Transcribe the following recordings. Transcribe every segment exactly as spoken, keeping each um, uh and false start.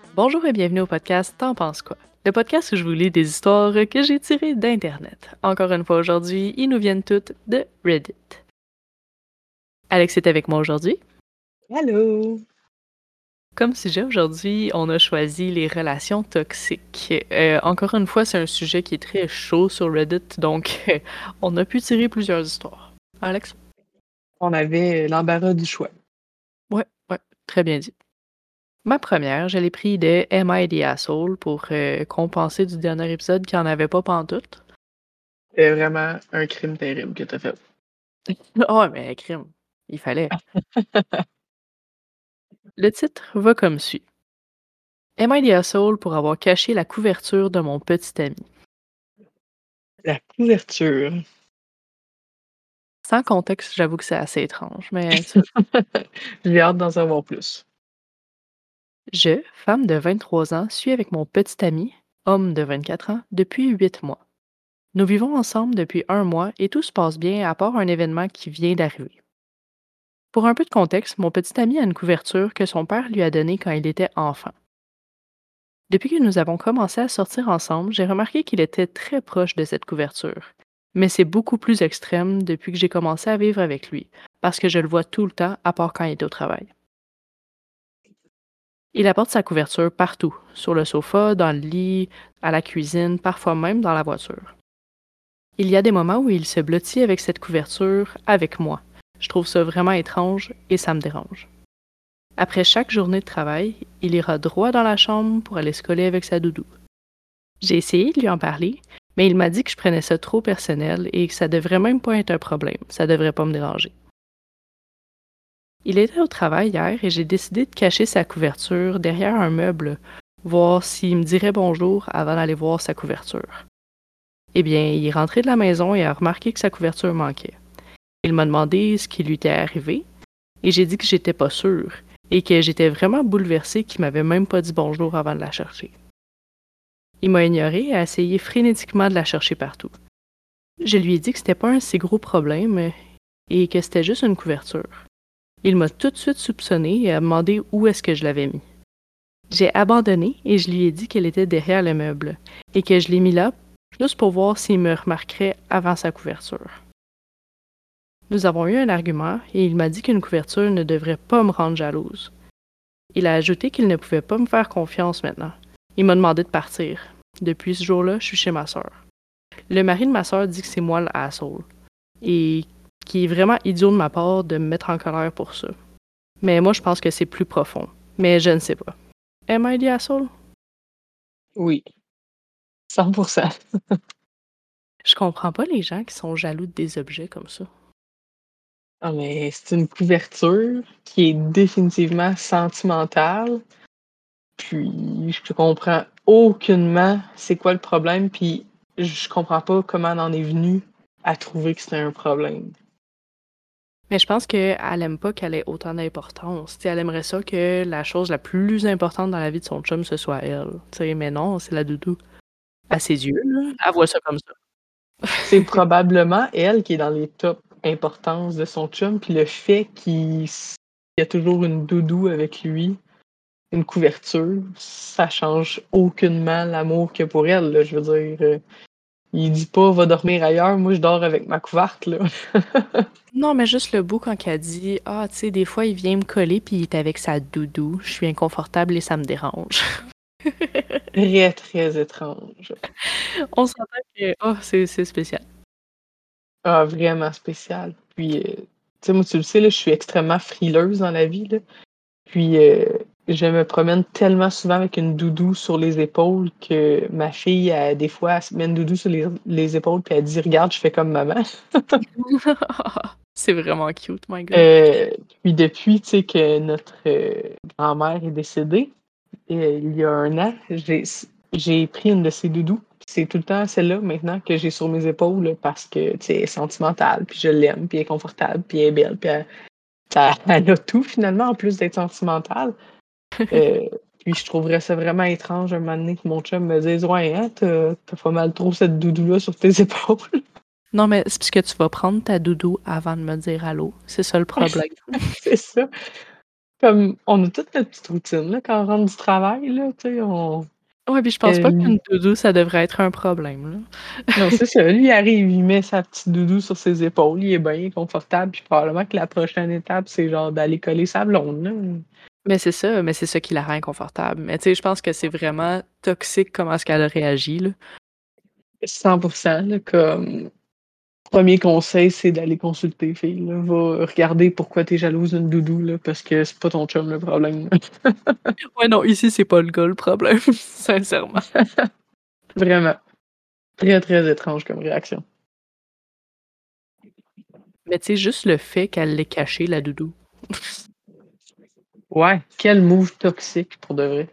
Bonjour et bienvenue au podcast T'en penses quoi? Le podcast où je vous lis des histoires que j'ai tirées d'Internet. Encore une fois aujourd'hui, ils nous viennent toutes de Reddit. Alex est avec moi aujourd'hui. Allô! Comme sujet aujourd'hui, on a choisi les relations toxiques. Euh, encore une fois, c'est un sujet qui est très chaud sur Reddit, donc on a pu tirer plusieurs histoires. Alex? On avait l'embarras du choix. Ouais, ouais, très bien dit. Ma première, je l'ai pris de Am I the Asshole pour euh, compenser du dernier épisode qui en avait pas pantoute. C'était vraiment un crime terrible que t'as fait. Oh, mais crime, il fallait. Le titre va comme suit. Am I the asshole pour avoir caché la couverture de mon petit ami? La couverture. Sans contexte, j'avoue que c'est assez étrange, mais tu vois. J'ai hâte d'en savoir plus. Je, femme de vingt-trois ans, suis avec mon petit ami, homme de vingt-quatre ans, depuis huit mois. Nous vivons ensemble depuis un mois et tout se passe bien à part un événement qui vient d'arriver. Pour un peu de contexte, mon petit ami a une couverture que son père lui a donnée quand il était enfant. Depuis que nous avons commencé à sortir ensemble, j'ai remarqué qu'il était très proche de cette couverture. Mais c'est beaucoup plus extrême depuis que j'ai commencé à vivre avec lui, parce que je le vois tout le temps, à part quand il est au travail. Il apporte sa couverture partout, sur le sofa, dans le lit, à la cuisine, parfois même dans la voiture. Il y a des moments où il se blottit avec cette couverture avec moi. Je trouve ça vraiment étrange et ça me dérange. Après chaque journée de travail, il ira droit dans la chambre pour aller se coller avec sa doudou. J'ai essayé de lui en parler, mais il m'a dit que je prenais ça trop personnel et que ça devrait même pas être un problème, ça devrait pas me déranger. Il était au travail hier et j'ai décidé de cacher sa couverture derrière un meuble, voir s'il me dirait bonjour avant d'aller voir sa couverture. Eh bien, il est rentré de la maison et a remarqué que sa couverture manquait. Il m'a demandé ce qui lui était arrivé et j'ai dit que j'étais pas sûre et que j'étais vraiment bouleversée qu'il m'avait même pas dit bonjour avant de la chercher. Il m'a ignorée et a essayé frénétiquement de la chercher partout. Je lui ai dit que c'était pas un si gros problème et que c'était juste une couverture. Il m'a tout de suite soupçonné et a demandé où est-ce que je l'avais mis. J'ai abandonné et je lui ai dit qu'elle était derrière le meuble et que je l'ai mis là juste pour voir s'il me remarquerait avant sa couverture. Nous avons eu un argument et il m'a dit qu'une couverture ne devrait pas me rendre jalouse. Il a ajouté qu'il ne pouvait pas me faire confiance maintenant. Il m'a demandé de partir. Depuis ce jour-là, je suis chez ma sœur. Le mari de ma sœur dit que c'est moi le asshole et qui est vraiment idiot de ma part de me mettre en colère pour ça. Mais moi, je pense que c'est plus profond. Mais je ne sais pas. Am I the asshole? Oui, cent pour cent. Je comprends pas les gens qui sont jaloux de des objets comme ça. Ah, mais c'est une couverture qui est définitivement sentimentale. Puis je comprends aucunement c'est quoi le problème, puis je comprends pas comment on en est venu à trouver que c'était un problème. Mais je pense qu'elle aime pas qu'elle ait autant d'importance. T'sais, elle aimerait ça que la chose la plus importante dans la vie de son chum, ce soit elle. T'sais, mais non, c'est la doudou. À ses yeux, là, elle voit ça comme ça. C'est probablement elle qui est dans les top importances de son chum, puis le fait qu'il s qu'il y a toujours une doudou avec lui, une couverture, ça change aucunement l'amour qu'il a pour elle, là. Je veux dire, heu, il dit pas: «Va dormir ailleurs, moi je dors avec ma couverte», là. Non, mais juste le bout quand elle dit: «Ah, tu sais, des fois, il vient me coller puis il est avec sa doudou. Je suis inconfortable et ça me dérange.» Très, très étrange. On s'entend que, oh, c'est c'est spécial. Ah, vraiment spécial. Puis, heu, tu sais, moi, tu le sais, là, je suis extrêmement frileuse dans la vie, là. Puis, heu, je me promène tellement souvent avec une doudou sur les épaules que ma fille, elle, des fois, elle se met une doudou sur les les épaules puis elle dit: «Regarde, je fais comme maman». C'est vraiment cute, my god. Heu, puis depuis, tu sais, que notre, heu, grand-mère est décédée, heu, il y a un an, j'ai s j'ai pris une de ses doudous. C'est tout le temps celle-là maintenant que j'ai sur mes épaules parce que, tu sais, elle est sentimentale, puis je l'aime, puis elle est confortable, puis elle est belle, puis elle ça elle a tout finalement en plus d'être sentimentale. Heu, puis je trouverais ça vraiment étrange un moment donné que mon chum me dise: «Ouais, hein, tu as tu as pas mal trop cette doudou-là sur tes épaules». Non, mais c'est parce que tu vas prendre ta doudou avant de me dire allô. C'est ça le problème. C'est ça. Comme on a toute notre petite routine, là, quand on rentre du travail, là, tu sais, on Ouais, puis je pense heu, pas qu'une lui doudou, ça devrait être un problème, là. non, c'est ça. Lui, il arrive, il met sa petite doudou sur ses épaules, il est bien confortable, puis probablement que la prochaine étape, c'est genre d'aller coller sa blonde, là. Mais c'est ça, mais c'est ça qui la rend inconfortable. Mais tu sais, je pense que c'est vraiment toxique comment est-ce qu'elle a réagi, là. cent pour cent là, comme premier conseil, c'est d'aller consulter, fille, là. Va regarder pourquoi tu es jalouse d'une doudou, là, parce que c'est pas ton chum le problème. Ouais, non, ici, c'est pas le gars le problème, sincèrement. Vraiment. Très, très étrange comme réaction. Mais tu sais, juste le fait qu'elle l'ait caché, la doudou. Ouais, quel move toxique pour de vrai.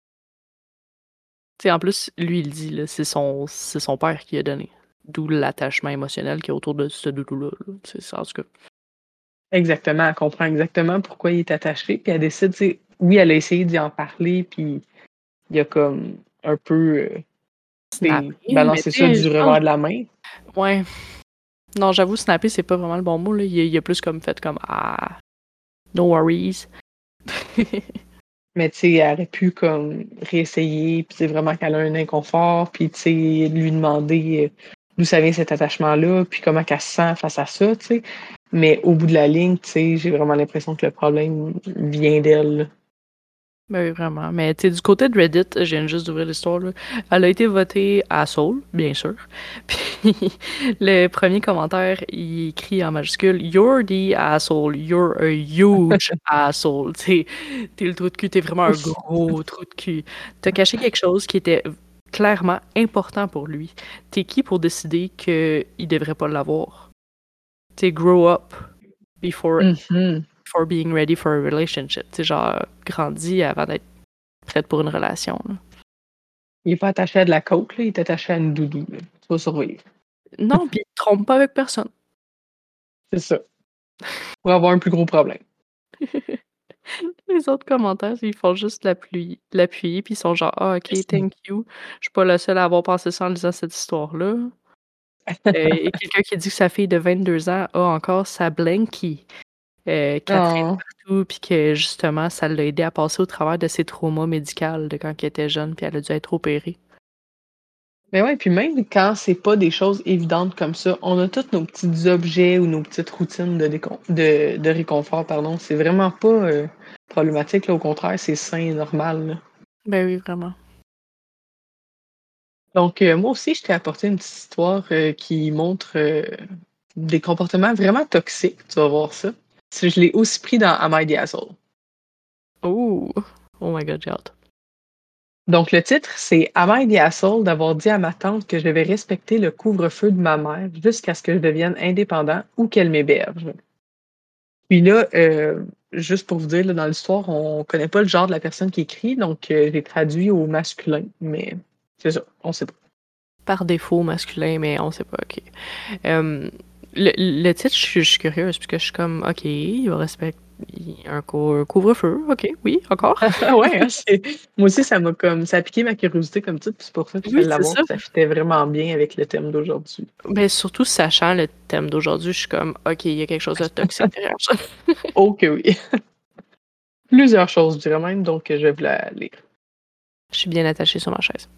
Tu sais, en plus, lui, il dit, là, c'est son c'est son père qui a donné. D'où l'attachement émotionnel qu'il y a autour de ce doudou-là, là. Tu sais, en tout cas. Exactement, elle comprend exactement pourquoi il est attaché, puis elle décide, tu sais, oui, elle a essayé d'y en parler, puis il y a comme un peu, heu, tu sais, Snapper, mais balancé tu ça sais, du je pense revers de la main. ouais. Non, j'avoue, snapper, c'est pas vraiment le bon mot, là. Il a il a plus comme fait comme: «Ah, no worries». Mais tu sais, elle aurait pu comme réessayer, puis c'est vraiment qu'elle a un inconfort, puis tu sais, lui demander, heu, d'où ça vient cet attachement-là, puis comment qu'elle se sent face à ça, tu sais. Mais au bout de la ligne, tu sais, j'ai vraiment l'impression que le problème vient d'elle, là. Ben oui, vraiment. Mais tu sais, du côté de Reddit, je viens juste d'ouvrir l'histoire, là. Elle a été votée asshole, bien sûr. Puis le premier commentaire, il écrit en majuscule You're the asshole. You're a huge asshole. Tu sais, t'es le trou de cul, t'es vraiment un gros trou de cul. T'as caché quelque chose qui était clairement important pour lui. T'es qui pour décider qu'il devrait pas l'avoir? Tu sais, grow up before, Mmh. before being ready for a relationship. Tu sais, genre, grandis avant d'être prête pour une relation, là. Il est pas attaché à de la coke, là, il est attaché à une doudou, là. Tu vas survivre. Non, puis il te trompe pas avec personne. C'est ça. Pour avoir un plus gros problème. Les autres commentaires, ils font juste l'appui l'appuyer, puis ils sont genre: «Ah OK, thank you. Je suis pas la seule à avoir pensé ça en lisant cette histoire-là». Heu, et quelqu'un qui dit que sa fille de vingt-deux ans a encore sa Blankie, heu, qu'elle traîne Oh! partout, puis que justement, ça l'a aidée à passer au travers de ses traumas médicals de quand elle était jeune, puis elle a dû être opérée. Mais ouais, puis même quand c'est pas des choses évidentes comme ça, on a tous nos petits objets ou nos petites routines de décon de de réconfort, pardon. C'est vraiment pas, heu, problématique, là, au contraire, c'est sain et normal, là. Ben oui, vraiment. Donc, heu, moi aussi, je t'ai apporté une petite histoire, heu, qui montre, heu, des comportements vraiment toxiques, tu vas voir ça. Si je l'ai aussi pris dans Am I the Asshole? Oh! Oh my god, j'ai hâte. Donc le titre, c'est Am I the asshole d'avoir dit à ma tante que je vais respecter le couvre-feu de ma mère jusqu'à ce que je devienne indépendant ou qu'elle m'héberge? Puis là, heu, juste pour vous dire, là, dans l'histoire, on connaît pas le genre de la personne qui écrit, donc heu, j'ai traduit au masculin, mais c'est ça, on sait pas. Par défaut masculin, mais on sait pas, OK. Hem, le le titre, je suis je suis curieuse parce que je suis comme: «OK, il va respecter un cou un couvre-feu, OK, oui, encore?» Ah ouais, hein, c'est moi aussi ça m'a comme ça a piqué ma curiosité comme titre, puis c'est pour ça que je Oui, fallait c'est l'avoir, ça. puis ça fitait vraiment bien avec le thème d'aujourd'hui. Ben, surtout sachant le thème d'aujourd'hui, je suis comme: «OK, il y a quelque chose de toxique derrière ça». Oh que oui! Plusieurs choses, je dirais même, donc je vais vous la lire. Je suis bien attachée sur ma chaise.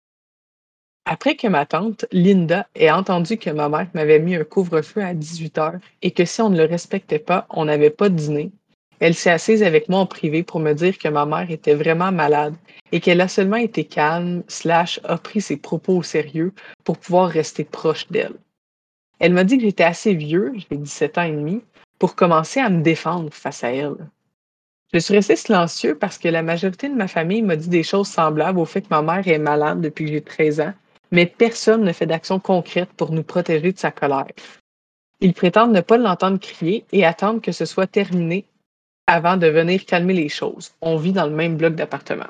Après que ma tante, Linda, ait entendu que ma mère m'avait mis un couvre-feu à dix-huit heures et que si on ne le respectait pas, on n'avait pas de dîner, elle s'est assise avec moi en privé pour me dire que ma mère était vraiment malade et qu'elle a seulement été calme, slash, a pris ses propos au sérieux pour pouvoir rester proche d'elle. Elle m'a dit que j'étais assez vieux, j'ai dix-sept ans et demi, pour commencer à me défendre face à elle. Je suis resté silencieux parce que la majorité de ma famille m'a dit des choses semblables au fait que ma mère est malade depuis que j'ai treize ans, mais personne ne fait d'action concrète pour nous protéger de sa colère. Ils prétendent ne pas l'entendre crier et attendent que ce soit terminé avant de venir calmer les choses. On vit dans le même bloc d'appartements.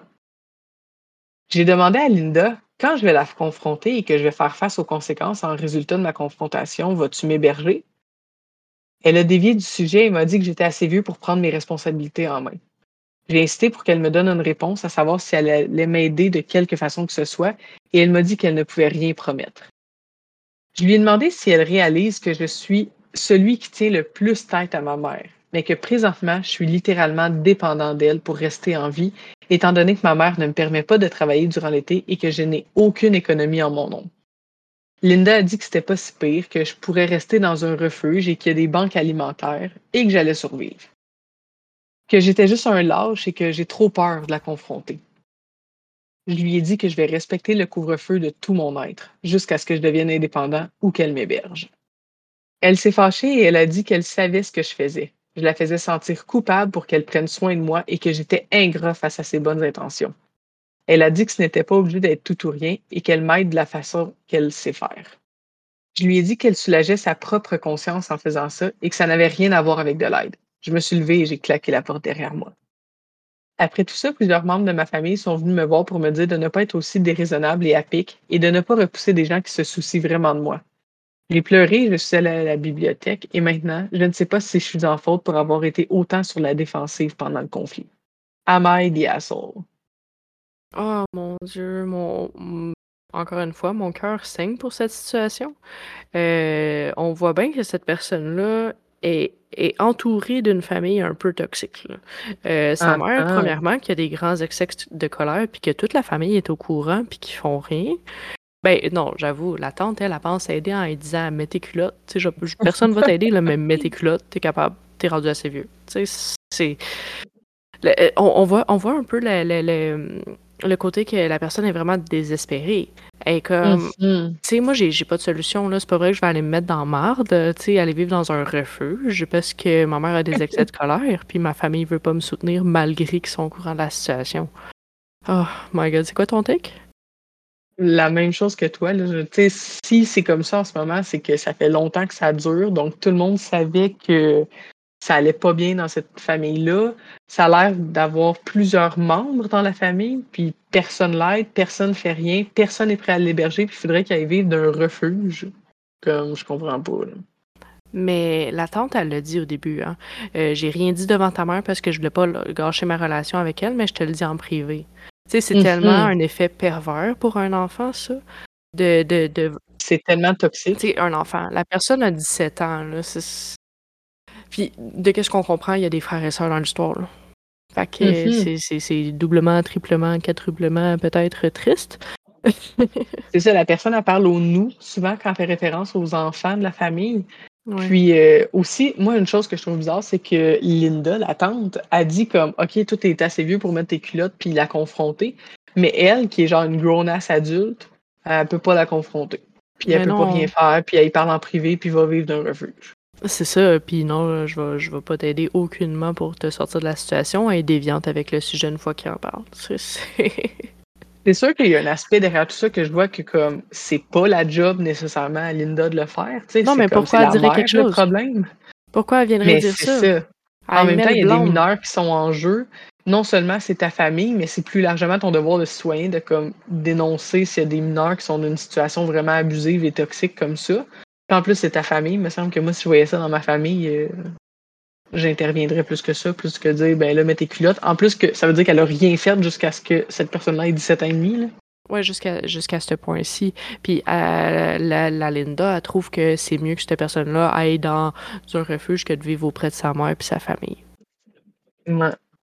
J'ai demandé à Linda quand je vais la confronter et que je vais faire face aux conséquences en résultat de ma confrontation, vas-tu m'héberger? Elle a dévié du sujet et m'a dit que j'étais assez vieux pour prendre mes responsabilités en main. J'ai insisté pour qu'elle me donne une réponse, à savoir si elle allait m'aider de quelque façon que ce soit, et elle m'a dit qu'elle ne pouvait rien promettre. Je lui ai demandé si elle réalise que je suis celui qui tient le plus tête à ma mère. mais que présentement, je suis littéralement dépendant d'elle pour rester en vie, étant donné que ma mère ne me permet pas de travailler durant l'été et que je n'ai aucune économie en mon nom. Linda a dit que c'était pas si pire, que je pourrais rester dans un refuge et qu'il y a des banques alimentaires et que j'allais survivre. Que j'étais juste un lâche et que j'ai trop peur de la confronter. Je lui ai dit que je vais respecter le couvre-feu de tout mon être, jusqu'à ce que je devienne indépendant ou qu'elle m'héberge. Elle s'est fâchée et elle a dit qu'elle savait ce que je faisais. Je la faisais sentir coupable pour qu'elle prenne soin de moi et que j'étais ingrat face à ses bonnes intentions. Elle a dit que ce n'était pas obligé d'être tout ou rien et qu'elle m'aide de la façon qu'elle sait faire. Je lui ai dit qu'elle soulageait sa propre conscience en faisant ça et que ça n'avait rien à voir avec de l'aide. Je me suis levée et j'ai claqué la porte derrière moi. Après tout ça, plusieurs membres de ma famille sont venus me voir pour me dire de ne pas être aussi déraisonnable et à pic et de ne pas repousser des gens qui se soucient vraiment de moi. J'ai pleuré, je suis allée à la bibliothèque et maintenant, je ne sais pas si je suis en faute pour avoir été autant sur la défensive pendant le conflit. Am I the asshole? Oh mon Dieu, mon... m- encore une fois, mon cœur saigne pour cette situation. Euh, on voit bien que cette personne-là est, est entourée d'une famille un peu toxique, là. Euh, sa Ah, mère, ah. premièrement, qui a des grands excès de colère, puis que toute la famille est au courant, puis qu'ils font rien. Ben non, j'avoue, la tante, elle, elle pense aider en lui disant mets tes culottes. Tu sais, je- je- personne va t'aider, là, mais mets tes culottes, t'es capable, t'es rendu assez vieux. Tu sais, c'est. le- euh, on, on voit, on voit un peu le, le, le, le côté que la personne est vraiment désespérée. Elle est comme. Mhm. Tu sais, moi, j'ai j'ai pas de solution, là. C'est pas vrai que je vais aller me mettre dans la marde, euh, tu sais, aller vivre dans un refuge parce que ma mère a des excès de colère, puis ma famille veut pas me soutenir malgré qu'ils sont au courant de la situation. Oh my god, c'est quoi ton take? La même chose que toi, là, je- tu sais, si c'est comme ça en ce moment, c'est que ça fait longtemps que ça dure, donc tout le monde savait que ça allait pas bien dans cette famille-là. Ça a l'air d'avoir plusieurs membres dans la famille, puis personne l'aide, personne fait rien, personne n'est prêt à l'héberger, puis il faudrait qu'elle vive d'un refuge. Comme je comprends pas, là. Mais la tante, elle l'a dit au début, hein. Euh, j'ai rien dit devant ta mère parce que je voulais pas là, gâcher ma relation avec elle, mais je te le dis en privé. Tu sais, c'est tellement Mhm. un effet pervers pour un enfant, ça. De, de, de, C'est tellement tu toxique. sais, un enfant. La personne a dix-sept ans, là. c'est- Puis, de qu'est-ce qu'on comprend, il y a des frères et sœurs dans l'histoire, là. Fait que Mhm. c'est c'est- c'est doublement, triplement, quadruplement, peut-être triste. C'est ça, la personne, elle parle au nous, souvent quand elle fait référence aux enfants de la famille. Ouais. Puis euh, aussi, moi, une chose que je trouve bizarre, c'est que Linda, la tante, a dit comme OK, toi, t'es assez vieux pour mettre tes culottes puis la confronter. Mais elle, qui est genre une grown-ass adulte, elle peut pas la confronter. Puis elle Mais peut pas rien non. faire, puis elle y parle en privé, puis va vivre d'un refuge. C'est ça, puis non, là, je vais, je vais pas t'aider aucunement pour te sortir de la situation. Elle est déviante avec le sujet une fois qu'il en parle. C'est- c'est- C'est sûr qu'il y a un aspect derrière tout ça que je vois que comme c'est pas la job nécessairement à Linda de le faire. Tu sais, Non, c'est mais comme c'est pourquoi elle la dirait mère quelque le chose? problème. Pourquoi elle viendrait Mais dire c'est ça? ça. En Elle même met temps, le il y a des blâme. mineurs qui sont en jeu. Non seulement c'est ta famille, mais c'est plus largement ton devoir de citoyen de comme dénoncer s'il y a des mineurs qui sont dans une situation vraiment abusive et toxique comme ça. Puis en plus, c'est ta famille. Il me semble que moi, si je voyais ça dans ma famille, euh, j'interviendrais plus que ça, plus que dire, ben là, mets tes culottes. En plus que ça veut dire qu'elle a rien fait jusqu'à ce que cette personne-là ait dix-sept ans et demi, là. Ouais, jusqu'à jusqu'à ce point-ci. Puis euh, la, la Linda, elle trouve que c'est mieux que cette personne-là aille dans un refuge que de vivre auprès de sa mère puis sa famille. Ouais.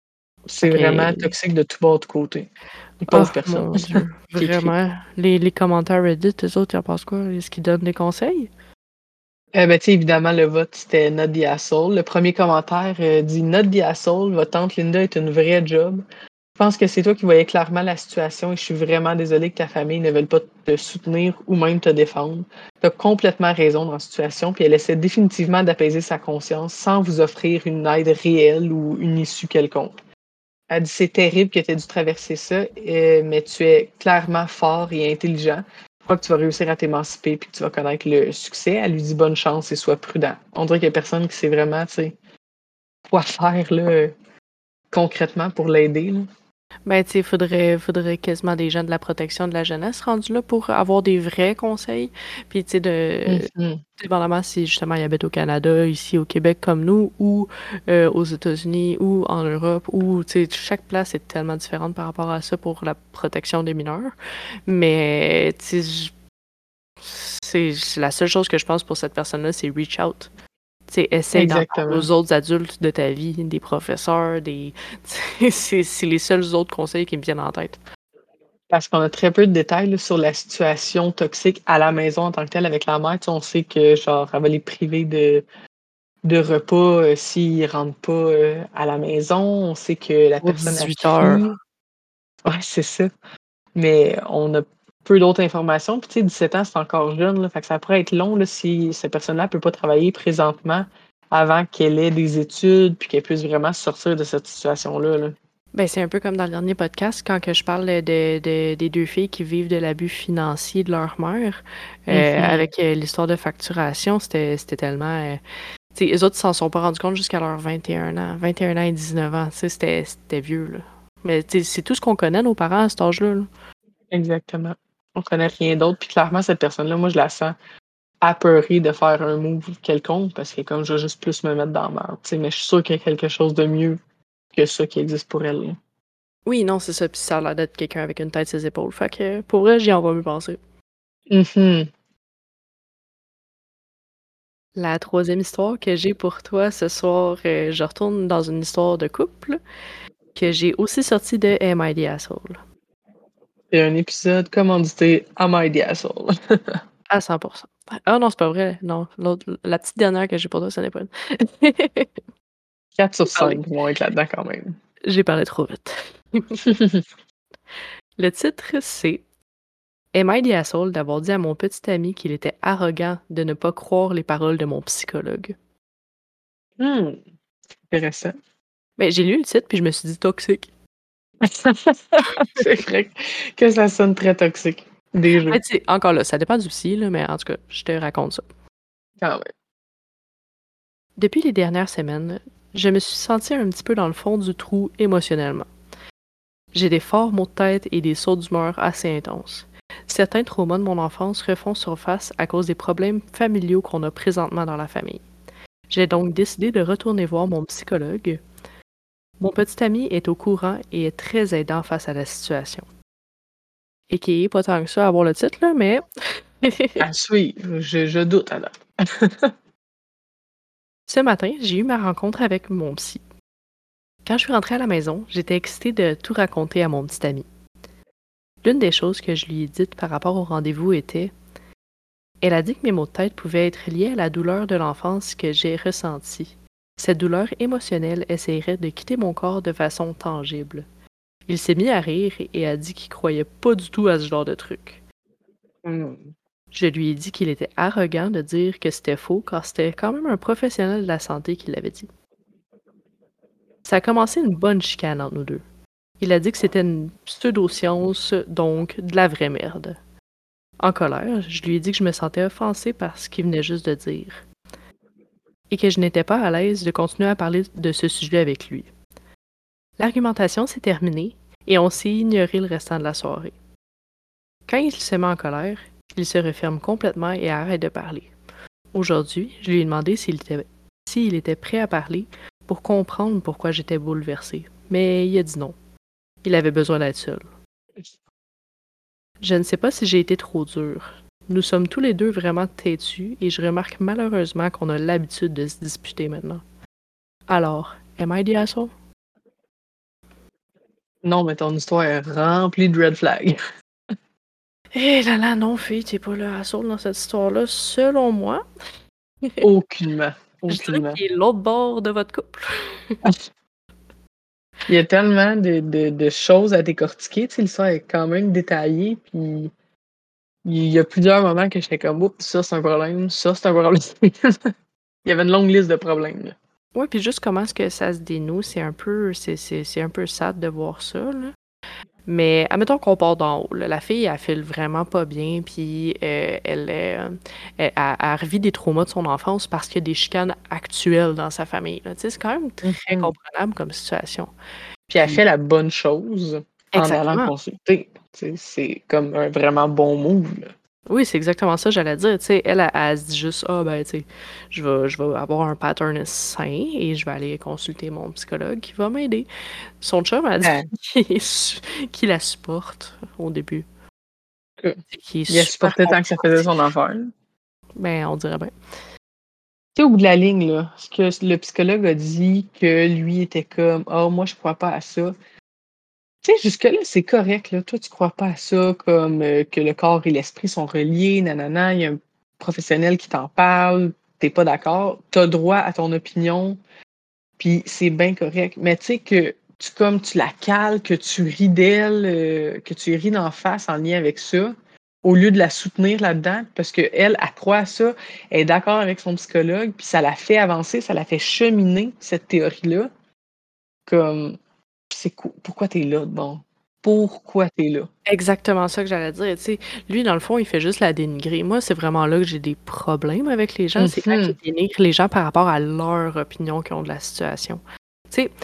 Fait C'est vraiment que, toxique de tout bord, de côté. Une oh pauvre personne mon Dieu, qui écrit. vraiment. Les, les commentaires Reddit, eux autres, ils en pensent quoi? Est-ce qu'ils donnent des conseils? Euh, ben, tu sais, évidemment, le vote, c'était Not the Asshole. Le premier commentaire euh, dit Not the Asshole, votre tante Linda est une vraie job. Je pense que c'est toi qui voyais clairement la situation et je suis vraiment désolée que ta famille ne veuille pas te soutenir ou même te défendre. Tu as complètement raison dans la situation, puis elle essaie définitivement d'apaiser sa conscience sans vous offrir une aide réelle ou une issue quelconque. Elle dit c'est terrible que tu aies dû traverser ça, euh, mais tu es clairement fort et intelligent. Je crois que tu vas réussir à t'émanciper puis que tu vas connaître le succès. Elle lui dit bonne chance et sois prudent. On dirait qu'il n'y a personne qui sait vraiment, tu sais, quoi faire là, euh, concrètement pour l'aider, là. Ben, tu sais, faudrait, faudrait quasiment des gens de la protection de la jeunesse rendus là pour avoir des vrais conseils. Puis, tu sais, de, Mhm. dépendamment si justement ils habitent au Canada, ici au Québec comme nous, ou euh, aux États-Unis, ou en Europe, ou, tu sais, chaque place est tellement différente par rapport à ça pour la protection des mineurs. Mais, tu sais, j- c'est c'est la seule chose que je pense pour cette personne-là, c'est reach out. Tu sais, essaye d'en parler Exactement. aux autres adultes de ta vie, des professeurs, des c'est c'est les seuls autres conseils qui me viennent en tête. Parce qu'on a très peu de détails là, sur la situation toxique à la maison en tant que telle avec la mère. Tu sais, on sait que genre elle va les priver de, de repas euh, s'ils rentrent pas euh, à la maison. On sait que la Pour personne a dix-huit heures. fui. Ouais, c'est ça. Mais on a peu d'autres informations. Puis tu sais, dix-sept ans, c'est encore jeune. Là, fait que ça pourrait être long là, si cette personne-là ne peut pas travailler présentement avant qu'elle ait des études puis qu'elle puisse vraiment sortir de cette situation-là. Là. Ben, c'est un peu comme dans le dernier podcast, quand que je parle de, de- des deux filles qui vivent de l'abus financier de leur mère, euh, Mhm. avec euh, l'histoire de facturation, c'était c'était tellement... euh, tu sais, les autres s'en sont pas rendus compte jusqu'à leurs vingt et un ans. vingt et un ans et dix-neuf ans, tu sais, c'était c'était vieux, là. Mais tu sais, c'est tout ce qu'on connaît, nos parents, à cet âge-là. Là. Exactement. On connaît rien d'autre. Puis clairement, cette personne-là, moi, je la sens apeurée de faire un move quelconque parce que comme je vais juste plus me mettre dans la merde. tu sais, Mais je suis sûre qu'il y a quelque chose de mieux que ça qui existe pour elle. là. Oui, non, c'est ça, puis ça a l'air d'être quelqu'un avec une tête sur ses épaules. Fait que, pour vrai, j'y envoie mieux penser. Mhm. La troisième histoire que j'ai pour toi ce soir, euh, je retourne dans une histoire de couple que j'ai aussi sortie de Am I the Asshole? C'est un épisode commandité Am I the Asshole? À cent pour cent. Ah non, c'est pas vrai. Non, l'autre, la petite dernière que j'ai pour toi, ce n'est pas une. quatre sur J'ai parlé, cinq vont être là-dedans quand même. j'ai parlé trop vite. Le titre, c'est Am I the Asshole d'avoir dit à mon petit ami qu'il était arrogant de ne pas croire les paroles de mon psychologue? Hmm, intéressant. Ben, j'ai lu le titre puis je me suis dit toxique. C'est vrai que ça sonne très toxique. Déjà, Ben, tu sais, encore là, ça dépend du psy, là, mais en tout cas, je te raconte ça. quand même. Depuis les dernières semaines, je me suis sentie un petit peu dans le fond du trou émotionnellement. J'ai des forts maux de tête et des sauts d'humeur assez intenses. Certains traumas de mon enfance refont surface à cause des problèmes familiaux qu'on a présentement dans la famille. J'ai donc décidé de retourner voir mon psychologue. Mon petit ami est au courant et est très aidant face à la situation. Et qui est pas tant que ça à voir le titre, là, mais... À suivre, je, je doute alors. Ce matin, j'ai eu ma rencontre avec mon psy. Quand je suis rentrée à la maison, j'étais excitée de tout raconter à mon petit ami. L'une des choses que je lui ai dites par rapport au rendez-vous était elle a dit que mes maux de tête pouvaient être liés à la douleur de l'enfance que j'ai ressentie. Cette douleur émotionnelle essayerait de quitter mon corps de façon tangible. Il s'est mis à rire et a dit qu'il croyait pas du tout à ce genre de truc. Hmm. Je lui ai dit qu'il était arrogant de dire que c'était faux car c'était quand même un professionnel de la santé qui l'avait dit. Ça a commencé une bonne chicane entre nous deux. Il a dit que c'était une pseudo-science, donc de la vraie merde. En colère, je lui ai dit que je me sentais offensée par ce qu'il venait juste de dire et que je n'étais pas à l'aise de continuer à parler de ce sujet avec lui. L'argumentation s'est terminée et on s'est ignoré le restant de la soirée. Quand il se met en colère, il se referme complètement et arrête de parler. Aujourd'hui, je lui ai demandé s'il était, s'il était prêt à parler pour comprendre pourquoi j'étais bouleversée, mais il a dit non. Il avait besoin d'être seul. Je ne sais pas si j'ai été trop dure. Nous sommes tous les deux vraiment têtus et je remarque malheureusement qu'on a l'habitude de se disputer maintenant. Alors, am I the asshole? Non, mais ton histoire est remplie de red flags. Eh là là, non, fille, t'es pas le asshole dans cette histoire-là, selon moi. Aucunement. Je dirais Aucunement. qu'il est l'autre bord de votre couple. Il y a tellement de, de, de choses à décortiquer. Tu sais, l'histoire est quand même détaillée. Puis il y a plusieurs moments que j'étais comme, oups, ça c'est un problème, ça c'est un problème. Il y avait une longue liste de problèmes. Là. Ouais, puis juste comment est-ce que ça se dénoue, c'est un peu, c'est, c'est, c'est un peu sad de voir ça, là. Mais admettons qu'on part d'en haut, là. La fille, elle file vraiment pas bien, puis euh, elle, est, euh, elle, elle, elle revit des traumas de son enfance parce qu'il y a des chicanes actuelles dans sa famille, là. Tu sais, c'est quand même très Mhm. comprenable comme situation. Puis elle Puis, fait la bonne chose en allant exactement. consulter. Tu sais, c'est comme un vraiment bon move. Là. Oui, c'est exactement ça, j'allais dire. Tu sais, elle, elle, elle se dit juste, ah, ben, tu sais, je vais, je vais avoir un pattern sain et je vais aller consulter mon psychologue qui va m'aider. Son chum a dit Ah, qu'il est su- qu'il la supporte au début. que- Qu'il est il a super supporté tant que ça faisait compréhensif. son affaire. Ben, on dirait bien. sais, au bout de la ligne, là, ce que le psychologue a dit que lui était comme: «Ah, moi, je crois pas à ça». Tu sais, jusque-là, c'est correct, là. Toi, tu crois pas à ça, comme, heu, que le corps et l'esprit sont reliés, nanana. Il y a un professionnel qui t'en parle, tu pas d'accord. Tu as droit à ton opinion, puis c'est bien correct. Mais tu sais que tu comme tu la cales, que tu ris d'elle, heu, que tu ris d'en face en lien avec ça, au lieu de la soutenir là-dedans, parce qu'elle, elle elle croit à ça, elle est d'accord avec son psychologue, puis ça la fait avancer, ça la fait cheminer, cette théorie-là. Comme, c'est co pourquoi tu es là, bon? Pourquoi tu es là? Exactement ça que j'allais dire, tu sais. Lui, dans le fond, il fait juste la dénigrer. Moi, c'est vraiment là que j'ai des problèmes avec les gens, c'est quand ils Mmh dénigrent les gens par rapport à leur opinion qu'ils ont de la situation. Tu sais,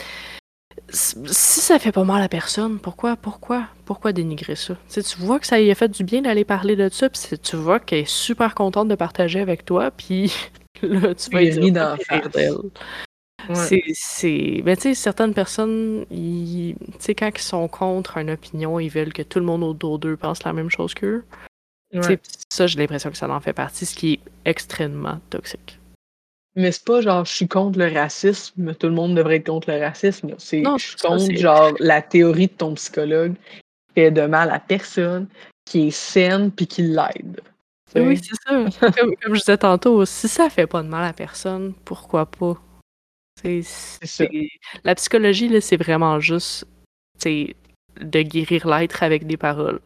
s si ça fait pas mal à personne, pourquoi pourquoi pourquoi dénigrer ça? Tu sais, tu vois que ça lui a fait du bien d'aller parler de ça, puis c'est tu vois qu'elle est super contente de partager avec toi, puis là, tu vas lui Il dire rit ça, d'en puis rire d'elle. face. Ouais, C'est c'est ben, tu sais, certaines personnes, ils tu sais, quand ils sont contre une opinion, ils veulent que tout le monde autour d'eux pense la même chose qu'eux. Tu sais, ouais. puis ça, j'ai l'impression que ça en fait partie, ce qui est extrêmement toxique. Mais c'est pas genre je suis contre le racisme, tout le monde devrait être contre le racisme, là. C'est Non, je suis c'est ça, contre c'est genre la théorie de ton psychologue qui fait de mal à personne, qui est saine puis qui l'aide. Tu oui, sais? c'est ça. Comme comme je disais tantôt, si ça fait pas de mal à personne, pourquoi pas? Tu sais, C'est ça. c'est la psychologie, là, c'est vraiment juste, tu sais, de guérir l'être avec des paroles.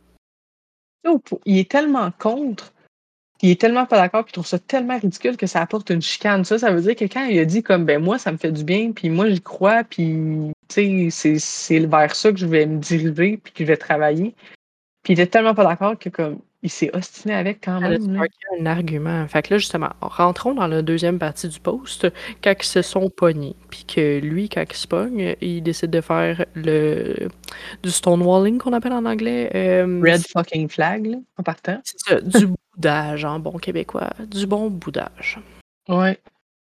Oh, pour il est tellement contre, il est tellement pas d'accord, puis il trouve ça tellement ridicule que ça apporte une chicane. Ça, ça veut dire que quand il a dit comme: «Ben, moi, ça me fait du bien, puis moi, j'y crois, puis tu sais, c'est c'est vers ça que je vais me diriger, puis que je vais travailler». Puis il était tellement pas d'accord que comme il s'est ostiné avec quand Ça a même, là. sparké un argument. Fait que là, justement, rentrons dans la deuxième partie du post, quand ils se sont pognés, puis que lui, quand il se pogne, il décide de faire le du stonewalling qu'on appelle en anglais, hem, Red c'est fucking flag, là, en partant. c'est ça, du boudage en bon québécois, du bon boudage. Ouais.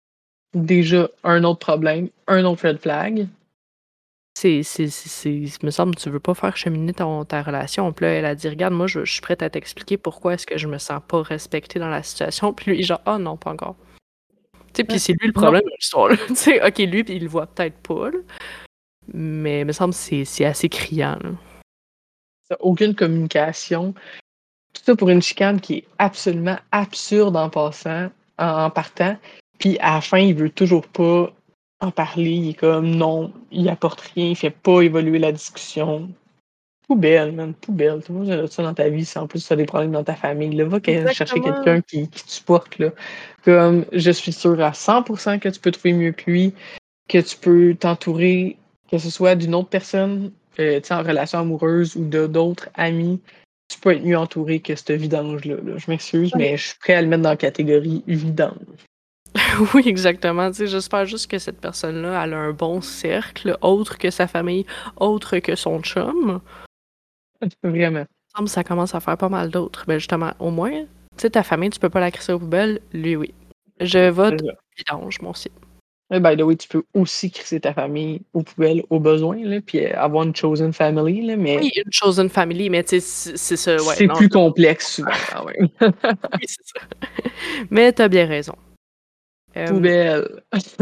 Déjà, un autre problème, un autre red flag. C'est c'est c'est c'est me semble tu veux pas faire cheminer ton ta relation. Puis là, elle a dit: «Regarde, moi, je je suis prête à t'expliquer pourquoi est-ce que je me sens pas respectée dans la situation». Puis lui, genre: «Ah non, pas encore». Tu sais, puis Hein, c'est lui le non, problème dans l'histoire, là. Tu sais, OK, lui, puis il le voit peut-être pas, là, mais me semble que c'est c'est assez criant, là. ça aucune communication. Tout ça pour une chicane qui est absolument absurde en passant en en partant. Puis à la fin, il veut toujours pas en parler. Il est comme non, il apporte rien, il fait pas évoluer la discussion. Poubelle, man, poubelle. Tu vois, ça dans ta vie, si en plus tu as des problèmes dans ta famille, là, va que chercher Exactement. quelqu'un qui qui te supporte, là. Comme je suis sûre à cent pour cent que tu peux trouver mieux que lui, que tu peux t'entourer, que ce soit d'une autre personne, heu, tu sais, en relation amoureuse ou de d'autres amis, tu peux être mieux entouré que cette vidange-là, là. Je m'excuse, Oui. mais je suis prêt à le mettre dans la catégorie vidange. Oui, exactement. Tu sais, j'espère juste que cette personne-là, elle a un bon cercle, autre que sa famille, autre que son chum. Vraiment. Il me semble que ça commence à faire pas mal d'autres. Ben, justement, au moins, tu sais, ta famille, tu peux pas la crisser aux poubelles, lui, oui. Je C'est vote ça. vidange, moi aussi. Et by the way, tu peux aussi crisser ta famille aux poubelles au besoin, là, puis euh, avoir une chosen family, là, mais Oui, une chosen family, mais tu sais, c'est c'est ça, ouais, c'est non, plus complexe souvent quand même. oui, c'est ça. Mais tu as bien raison. Hem, Poubelle.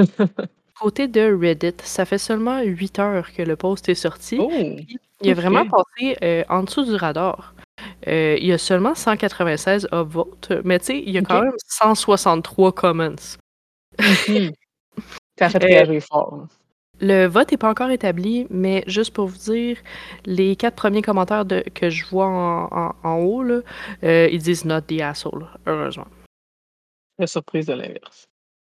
côté de Reddit, ça fait seulement huit heures que le post est sorti, Oh! puis il a vraiment OK. passé, heu, en dessous du radar. Heu, il y a seulement cent quatre-vingt-seize upvotes, mais tu sais, il y a quand OK. même cent soixante-trois comments. Mmh. Ça a fait Heu, réagir fort, là. le vote est pas encore établi, mais juste pour vous dire, les quatre premiers commentaires de que je vois en en en haut là, heu, ils disent «Not the asshole», heureusement. Très surprise de l'inverse.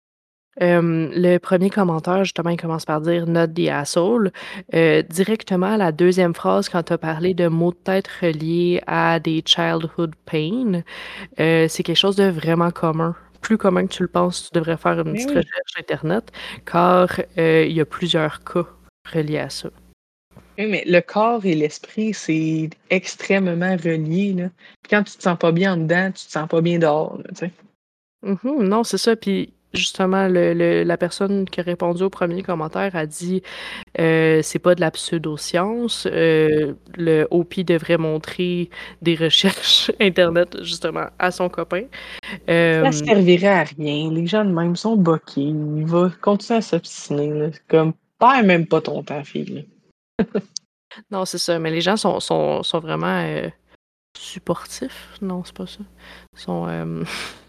Hem, le premier commentaire, justement, il commence par dire «Not the asshole». Heu, directement, la deuxième phrase, quand tu as parlé de maux de tête reliés à des childhood pain, heu, c'est quelque chose de vraiment commun. Plus commun que tu le penses. Tu devrais faire une Mais petite oui. recherche internet, car, heu, il y a plusieurs cas reliés à ça. Oui, mais le corps et l'esprit, c'est extrêmement relié, là. Puis quand tu te sens pas bien en dedans, tu te sens pas bien dehors, là, tu sais? Mmh. Non, c'est ça, puis justement, le, le- la personne qui a répondu au premier commentaire a dit euh, c'est pas de la pseudo-science. Euh, le O P devrait montrer des recherches Internet, justement, à son copain. Ça Euh, servirait à rien. Les gens de même sont boqués. Il va continuer à s'obstiner. là. C'est comme, perds même pas ton temps, fille. là. non, c'est ça, mais les gens sont, sont, sont vraiment euh, supportifs. Non, c'est pas ça. Ils sont, euh,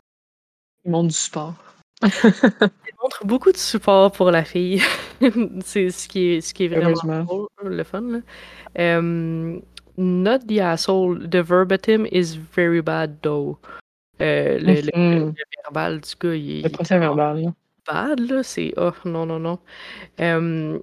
Ils montrent du sport. ils montrent beaucoup de support pour la fille. C'est ce qui est, ce qui est vraiment Heureusement. drôle, le fun, là. Um, not the asshole. The verbatim is very bad, though. Euh, le, le- le Mhm. verbal du gars, il, est Le il est procès tellement verbal, là. bad, là. C'est... Oh, non, non, non. Um,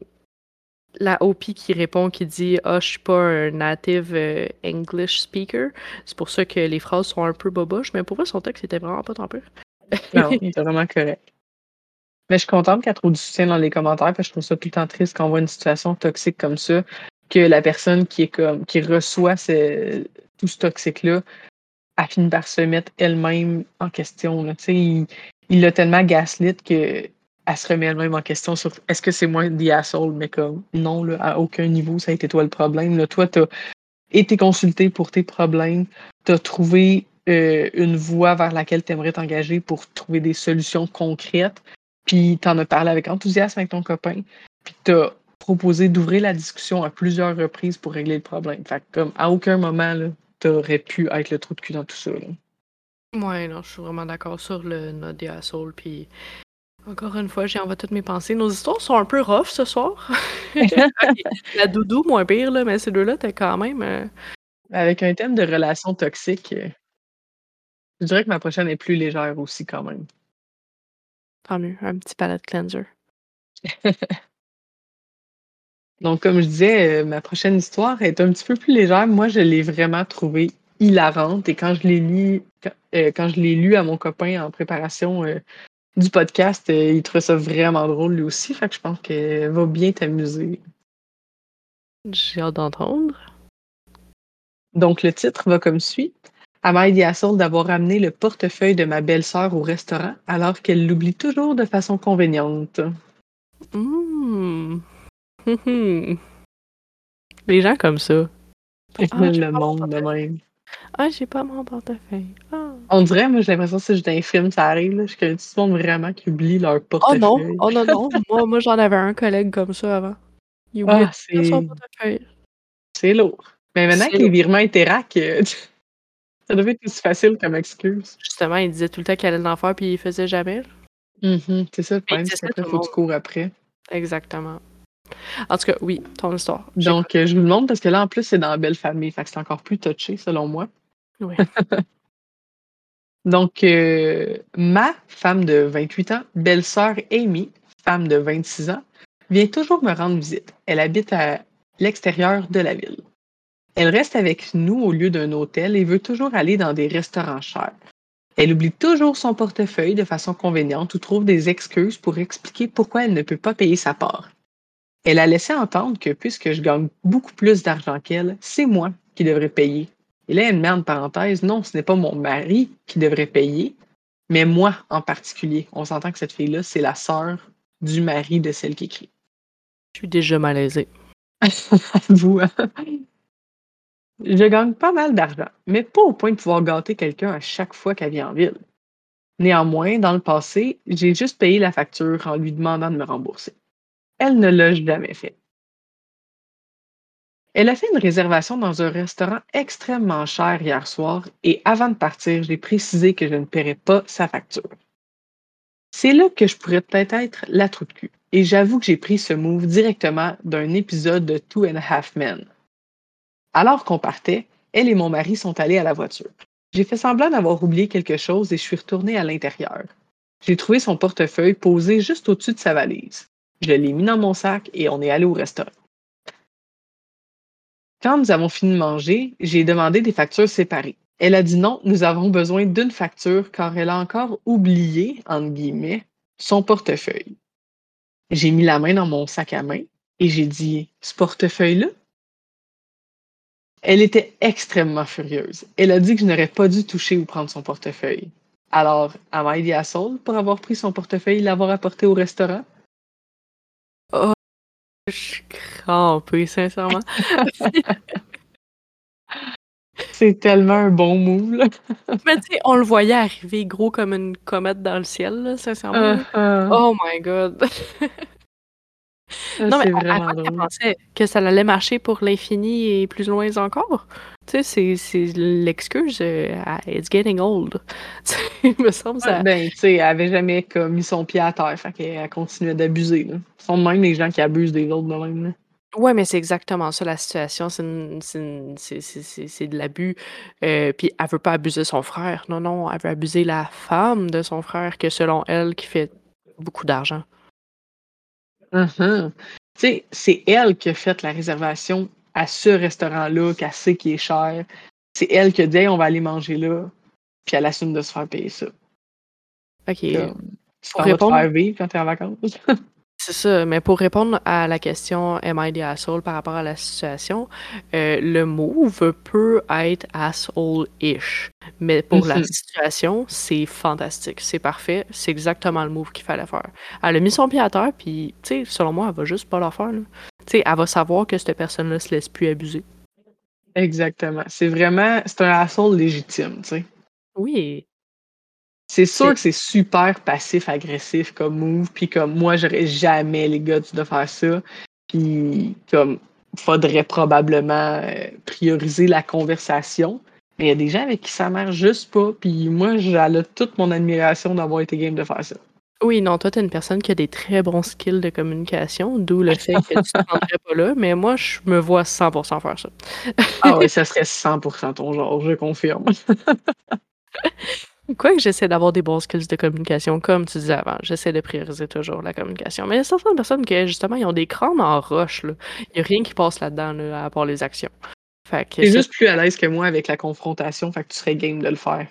la O P qui répond, qui dit « Ah, je suis pas un native euh, English speaker. » C'est pour ça que les phrases sont un peu boboches, mais pour vrai, son texte était vraiment pas tant pire. Non, il était vraiment correct. Mais je suis contente qu'elle trouve du soutien dans les commentaires, parce que je trouve ça tout le temps triste quand on voit une situation toxique comme ça, que la personne qui est comme qui reçoit ce- tout ce toxique-là, elle finit par se mettre elle-même en question. Là. Tu sais, Il, il l'a tellement gaslit que elle se remet elle-même en question sur est-ce que c'est moi the asshole, mais comme non, là, à aucun niveau, ça a été toi le problème. Là. Toi, t'as été consulté pour tes problèmes, t'as trouvé euh, une voie vers laquelle tu aimerais t'engager pour trouver des solutions concrètes, puis t'en as parlé avec enthousiasme avec ton copain, puis t'as proposé d'ouvrir la discussion à plusieurs reprises pour régler le problème. Fait que comme à aucun moment, là, t'aurais pu être le trou de cul dans tout ça. Là. Ouais, non, je suis vraiment d'accord sur le Not the asshole, puis encore une fois, j'y envoie toutes mes pensées. Nos histoires sont un peu rough ce soir. Ok, la doudou, moins pire, là, mais ces deux-là, t'es quand même... euh, Avec un thème de relations toxiques, euh, je dirais que ma prochaine est plus légère aussi quand même. Tant mieux, un petit palette cleanser. Donc, comme je disais, euh, ma prochaine histoire est un petit peu plus légère. Moi, je l'ai vraiment trouvée hilarante. Et quand je l'ai lu, quand, euh, quand je l'ai lu à mon copain en préparation euh, du podcast, euh, il trouvait ça vraiment drôle lui aussi. Fait que je pense qu'elle va bien t'amuser. J'ai hâte d'entendre. Donc, le titre va comme suit. Am I the asshole d'avoir ramené le portefeuille de ma belle-sœur au restaurant alors qu'elle l'oublie toujours de façon conveniente? Mmh. Hum, Les gens comme ça. Ah, j'ai Le pas mon monde de portefeuille. même. Ah, j'ai pas mon portefeuille. Ah. On dirait, moi, j'ai l'impression que c'est juste dans les films, ça arrive. Là. Je connais tout le monde vraiment qui oublie leur Oh non, portefeuille. oh non, non. Moi, moi j'en avais un collègue comme ça avant. Il oubliait Ah, tout le temps son c'est portefeuille. c'est lourd. Mais maintenant C'est que les lourd. virements Interac, euh, ça devait être aussi facile comme excuse. Justement, il disait tout le temps qu'il allait l'en faire, puis il faisait jamais. Là. Mhm, c'est ça le Mais il problème, disait c'est ça à qu'après, tout il le faut que monde. tu cours après. Exactement. En tout cas, oui, ton histoire. J'écoute. Donc, euh, je vous le montre parce que là, en plus, c'est dans la belle famille. Fait que c'est encore plus touché, selon moi. Ouais. Donc, euh, ma femme de vingt-huit ans, belle-sœur Amy, femme de vingt-six ans, vient toujours me rendre visite. Elle habite à l'extérieur de la ville. Elle reste avec nous au lieu d'un hôtel et veut toujours aller dans des restaurants chers. Elle oublie toujours son portefeuille de façon conveniente ou trouve des excuses pour expliquer pourquoi elle ne peut pas payer sa part. Elle a laissé entendre que puisque je gagne beaucoup plus d'argent qu'elle, c'est moi qui devrais payer. Et là, elle met en parenthèse, non, ce n'est pas mon mari qui devrait payer, mais moi en particulier. On s'entend que cette fille-là, c'est la sœur du mari de celle qui écrit. Je suis déjà malaisée. Vous, hein? Je gagne pas mal d'argent, mais pas au point de pouvoir gâter quelqu'un à chaque fois qu'elle vient en ville. Néanmoins, dans le passé, j'ai juste payé la facture en lui demandant de me rembourser. Elle ne l'a jamais fait. Elle a fait une réservation dans un restaurant extrêmement cher hier soir et avant de partir, j'ai précisé que je ne paierais pas sa facture. C'est là que je pourrais peut-être être la trou de cul. Et j'avoue que j'ai pris ce move directement d'un épisode de Two and a Half Men. Alors qu'on partait, elle et mon mari sont allés à la voiture. J'ai fait semblant d'avoir oublié quelque chose et je suis retournée à l'intérieur. J'ai trouvé son portefeuille posé juste au-dessus de sa valise. Je l'ai mis dans mon sac et on est allé au restaurant. Quand nous avons fini de manger, j'ai demandé des factures séparées. Elle a dit non, nous avons besoin d'une facture car elle a encore oublié, entre guillemets, son portefeuille. J'ai mis la main dans mon sac à main et j'ai dit ce portefeuille-là? Elle était extrêmement furieuse. Elle a dit que je n'aurais pas dû toucher ou prendre son portefeuille. Alors, am I the asshole pour avoir pris son portefeuille et l'avoir apporté au restaurant? Oh, je suis crampée, sincèrement. C'est tellement un bon move, là. Mais tu sais, on le voyait arriver gros comme une comète dans le ciel, là, sincèrement. Là. Uh-huh. Oh my god. Ah, Non, mais c'est à, à vraiment quoi tu drôle. pensais? Que ça allait marcher pour l'infini et plus loin encore? Tu sais, c'est, c'est l'excuse. euh, à- it's getting old. Tu sais, il me semble Ouais, ça. ben, tu sais, elle avait jamais comme mis son pied à terre, fait qu'elle continuait d'abuser, là. Ce sont de même les gens qui abusent des autres de même, là. Ouais, mais c'est exactement ça la situation. C'est une- c'est une- c'est- c'est- c'est- c'est de l'abus. Euh, puis elle veut pas abuser son frère. Non, non, elle veut abuser la femme de son frère que selon elle, qui fait beaucoup d'argent. Mhm. Tu sais, c'est elle qui a fait la réservation à ce restaurant-là, qu'elle sait qu'il est cher. C'est elle qui a dit, hey, on va aller manger là, puis elle assume de se faire payer ça. OK. Comme, tu Pour t'en vas te répondre, faire vivre quand t'es en vacances. c'est ça, mais pour répondre à la question Am I the asshole par rapport à la situation, euh, le move peut être asshole-ish. Mais pour la Mhm. situation, c'est fantastique. C'est parfait. C'est exactement le move qu'il fallait faire. Elle a mis son pied à terre, puis, tu sais, selon moi, elle va juste pas le faire. Là. Tu sais, elle va savoir que cette personne-là se laisse plus abuser. Exactement. C'est vraiment, c'est un asshole légitime, tu sais. Oui, C'est sûr c'est. que c'est super passif-agressif comme move, puis comme moi, j'aurais jamais les gars de faire ça. Puis comme, faudrait probablement euh, prioriser la conversation. Mais il y a des gens avec qui ça marche juste pas, puis moi, j'ai toute mon admiration d'avoir été game de faire ça. Oui, non, toi, t'es une personne qui a des très bons skills de communication, d'où le fait que tu te rendrais pas là, mais moi, je me vois cent pour cent faire ça. Ah ouais, ça serait cent pour cent ton genre, je confirme. Quoique j'essaie d'avoir des bons skills de communication, comme tu disais avant, j'essaie de prioriser toujours la communication. Mais il y a certaines personnes qui, justement, ils ont des crânes en roche, là. Il n'y a rien qui passe là-dedans, là, à part les actions. Fait que T'es ça... juste plus à l'aise que moi avec la confrontation, fait que tu serais game de le faire.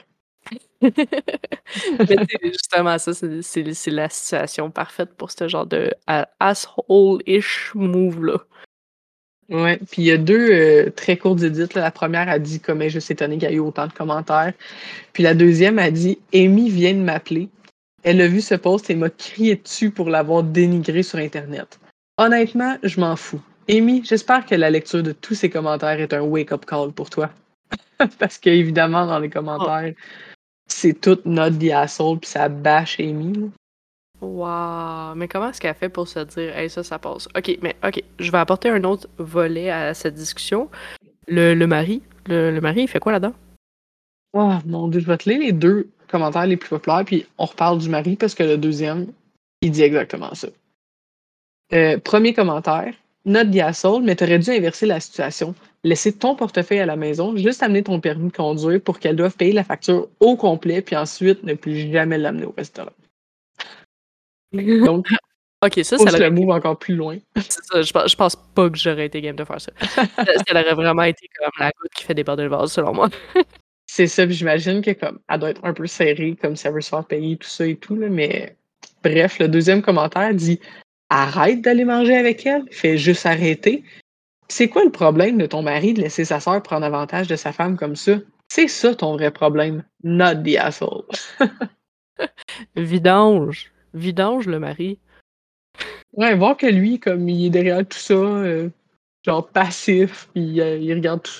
Mais tu sais, justement, ça, c'est c'est- c'est la situation parfaite pour ce genre de a- asshole-ish move-là. Ouais, puis il y a deux euh, très courtes édites. Là. La première a dit comme elle est juste étonnée qu'il y ait eu autant de commentaires. Puis la deuxième a dit Amy vient de m'appeler. Elle a vu ce post et m'a crié dessus pour l'avoir dénigré sur Internet. Honnêtement, je m'en fous. Amy, j'espère que la lecture de tous ces commentaires est un wake-up call pour toi. Parce qu'évidemment, dans les Oh, commentaires, c'est tout not the asshole, puis ça bâche Amy. Là. wow! Mais comment est-ce qu'elle fait pour se dire, hey, ça, ça passe? Ok, mais ok, je vais apporter un autre volet à cette discussion. Le, le mari, le, le mari, il fait quoi là-dedans? Oh mon Dieu, je vais te lire les deux commentaires les plus populaires, puis on reparle du mari parce que le deuxième, il dit exactement ça. Euh, premier commentaire, note the asshole, mais t'aurais dû inverser la situation. Laisser ton portefeuille à la maison, juste amener ton permis de conduire pour qu'elle doive payer la facture au complet, puis ensuite ne plus jamais l'amener au restaurant. Donc, Ok, ça, ça pousse l'aurait le été. move encore plus loin. C'est ça, je pense, je pense pas que j'aurais été game de faire ça. Ça, ça aurait vraiment été comme la goutte qui fait déborder le vase, selon moi. C'est ça, puis j'imagine que comme elle doit être un peu serrée, comme si elle veut se faire payer tout ça et tout, là, mais bref, le deuxième commentaire dit arrête d'aller manger avec elle, fais juste arrêter. C'est quoi le problème de ton mari de laisser sa sœur prendre avantage de sa femme comme ça? C'est ça ton vrai problème, not the asshole. Vidange. Vidange, le mari. Ouais, voir que lui, comme il est derrière tout ça, euh, genre passif, puis euh, il regarde tout ça.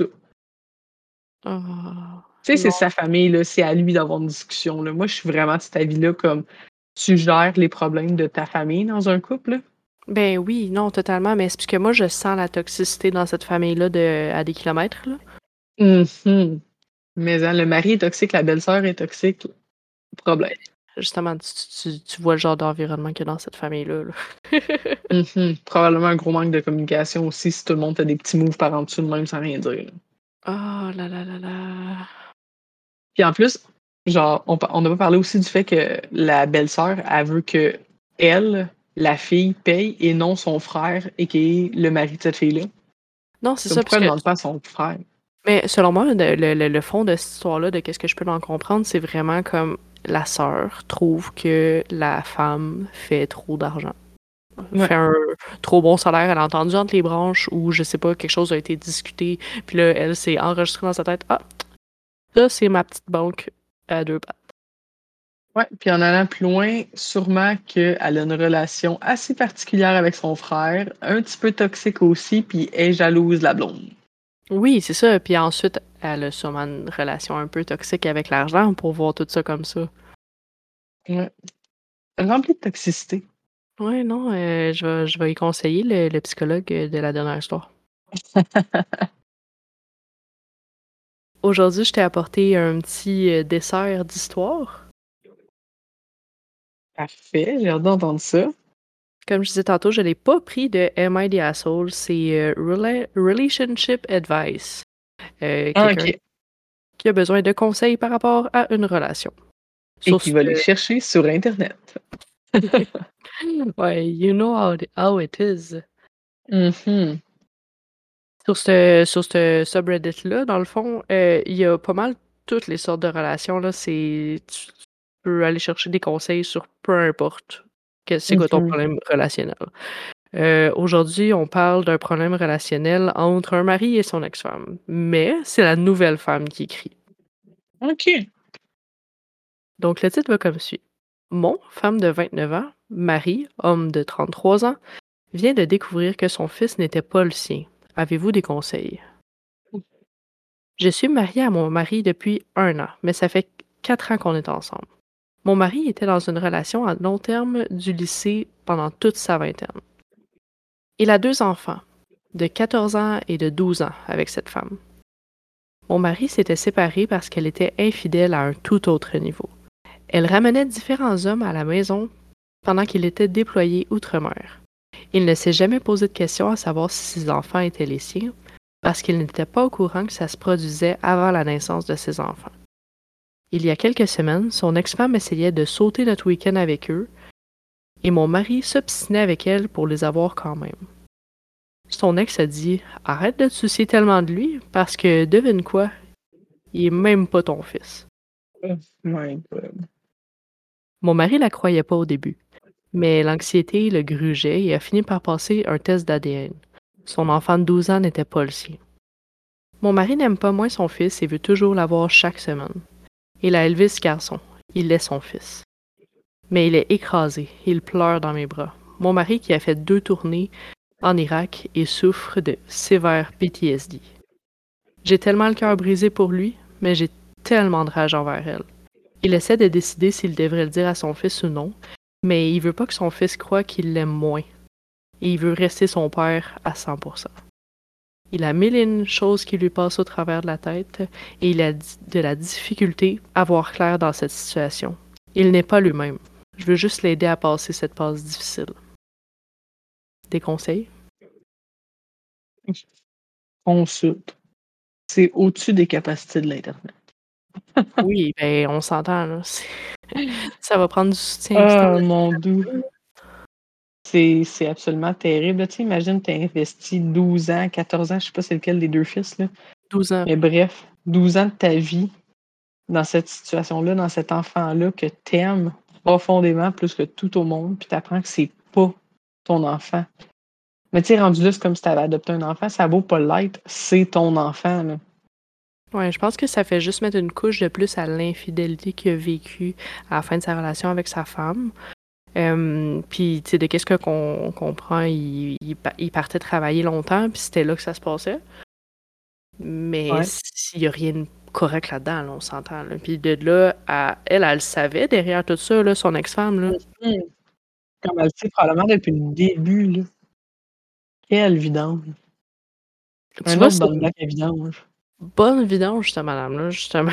Ah, Tu sais, c'est non. sa famille, là, c'est à lui d'avoir une discussion. Là. Moi, je suis vraiment de cet avis-là, comme tu gères les problèmes de ta famille dans un couple. Là. Ben oui, non, totalement, mais c'est parce que moi, je sens la toxicité dans cette famille-là de, à des kilomètres, là. Mhm. Mais hein, le mari est toxique, la belle-sœur est toxique, problème. Justement, tu, tu- tu vois le genre d'environnement qu'il y a dans cette famille-là, là. Mhm. Probablement un gros manque de communication aussi si tout le monde fait des petits moves par en dessous de même sans rien dire. Oh là là là là. Puis en plus, genre, on, pa- on a pas parlé aussi du fait que la belle-sœur, elle veut que elle, la fille, paye et non son frère et qui est le mari de cette fille-là. Non, c'est Comme ça, pourquoi parce elle que demande pas à son frère? mais selon moi, le, le- le- le fond de cette histoire-là, de qu'est-ce que je peux en comprendre, c'est vraiment comme la sœur trouve que la femme fait trop d'argent. Ouais. Fait un trop bon salaire, elle a entendu entre les branches ou je sais pas, quelque chose a été discuté, puis là, elle s'est enregistrée dans sa tête. Ah, ça, c'est ma petite banque à deux pattes. Ouais, puis en allant plus loin, sûrement qu'elle a une relation assez particulière avec son frère, un petit peu toxique aussi, puis elle est jalouse de la blonde. Oui, c'est ça. Puis ensuite, elle a sûrement une relation un peu toxique avec l'argent pour voir tout ça comme ça. Ouais. Rempli de toxicité. Ouais, non, euh, je vais, je vais y conseiller le, le psychologue euh, de la dernière histoire. Aujourd'hui, je t'ai apporté un petit euh, dessert d'histoire. Parfait, j'ai hâte d'entendre ça. Comme je disais tantôt, je l'ai pas pris de Am I the Asshole, c'est euh, Rela- Relationship Advice. Euh, Ah, quelqu'un OK. qui a besoin de conseils par rapport à une relation. Et Sur qui ce, va les chercher sur Internet. ouais, you know how it, how it is. Mhm. Sur ce, sur ce subreddit-là, dans le fond, euh, il y a pas mal toutes les sortes de relations, là. C'est, tu, tu peux aller chercher des conseils sur peu importe que c'est quoi ton Mhm. problème relationnel. Euh, aujourd'hui, on parle d'un problème relationnel entre un mari et son ex-femme. Mais c'est la nouvelle femme qui écrit. OK. Donc, le titre va comme suit. Mon, femme de vingt-neuf ans, mari, homme de trente-trois ans, vient de découvrir que son fils n'était pas le sien. Avez-vous des conseils? Je suis mariée à mon mari depuis un an, mais ça fait quatre ans qu'on est ensemble. Mon mari était dans une relation à long terme du lycée pendant toute sa vingtaine. Il a deux enfants, de quatorze ans et de douze ans, avec cette femme. Mon mari s'était séparé parce qu'elle était infidèle à un tout autre niveau. Elle ramenait différents hommes à la maison pendant qu'il était déployé outre-mer. Il ne s'est jamais posé de questions à savoir si ses enfants étaient les siens, parce qu'il n'était pas au courant que ça se produisait avant la naissance de ses enfants. Il y a quelques semaines, son ex-femme essayait de sauter notre week-end avec eux, et mon mari s'obstinait avec elle pour les avoir quand même. Son ex a dit « Arrête de te soucier tellement de lui, parce que devine quoi, il est même pas ton fils. » Oh my God. Mon mari la croyait pas au début, mais l'anxiété le grugeait et a fini par passer un test d'A D N. Son enfant de douze ans n'était pas le sien. Mon mari n'aime pas moins son fils et veut toujours l'avoir chaque semaine. Il a élevé ce garçon. Il est son fils. Mais il est écrasé. Il pleure dans mes bras. Mon mari qui a fait deux tournées en Irak et souffre de sévère P T S D. J'ai tellement le cœur brisé pour lui, mais j'ai tellement de rage envers elle. Il essaie de décider s'il devrait le dire à son fils ou non, mais il veut pas que son fils croie qu'il l'aime moins. Et il veut rester son père à cent pour cent. Il a mille et une choses qui lui passent au travers de la tête et il a de la difficulté à voir clair dans cette situation. Il n'est pas lui-même. Je veux juste l'aider à passer cette passe difficile. Des conseils? Consulte. C'est au-dessus des capacités de l'Internet. Oui, ben on s'entend, là. C'est- Ça va prendre du soutien externe Ah, de mon cette doux. famille, là. C'est c'est absolument terrible. Tu sais, imagine, tu as investi douze ans, quatorze ans, je sais pas c'est lequel des deux fils, là. douze ans. Mais bref, douze ans de ta vie dans cette situation-là, dans cet enfant-là que t'aimes profondément plus que tout au monde, puis t'apprends que c'est pas ton enfant. Mais tu sais, rendu là, c'est comme si t'avais adopté un enfant, ça vaut pas l'être, c'est ton enfant, là. Ouais, je pense que ça fait juste mettre une couche de plus à l'infidélité qu'il a vécue à la fin de sa relation avec sa femme. Euh, puis, tu sais, de qu'est-ce que qu'on comprend, il, il, pa- il partait travailler longtemps, puis c'était là que ça se passait. Mais Ouais. s'il y a rien de correct là-dedans, là, on s'entend. Là. Puis de là, à, elle, elle le savait derrière tout ça, là, son ex-femme. Là. Mhm. Comme elle le sait probablement depuis le début, là. Quelle vidange. Tu Un vois, autre c'est dans le une bac à vidange. bonne vidange, cette madame-là, justement.